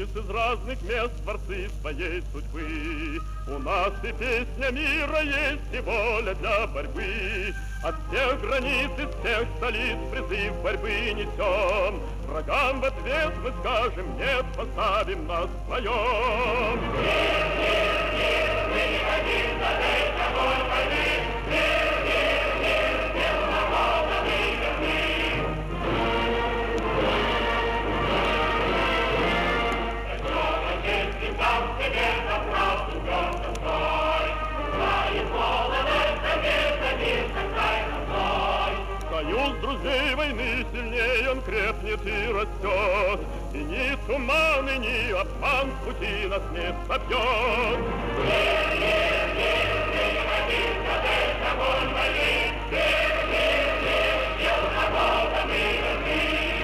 лиц из разных мест творцы своей судьбы. У нас и песня мира есть, и воля для борьбы. От всех границ, из всех столиц призыв борьбы несем. Врагам в ответ мы скажем нет, поставим на своем. Мир, мир, мир, мы не хотим задать огонь войны. Мир, мир, мир, без народа мы верны. Зачем отеческий сам себе за правду гордо стой. Знает молодой совет, добился край родной. Союз друзей войны сильнее он крепнет и растет. И ни туман, и ни обман с пути нас не собьет. Мир, мир, мир, мы не хотим задать огонь войны. Мир, мир, мир, дел народа мы верны.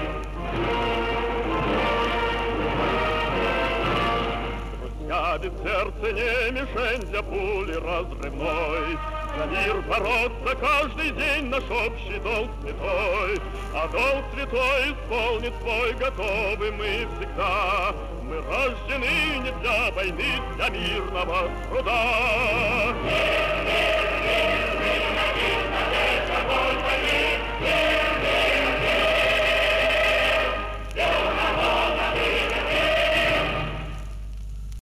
Друзья, без сердца не мишень для пули разрывной. За мир бороться каждый день наш общий долг святой. А долг святой исполнит свой, готовы мы всегда. Мы рождены не для войны, для мирного труда. Мир, мир, мир.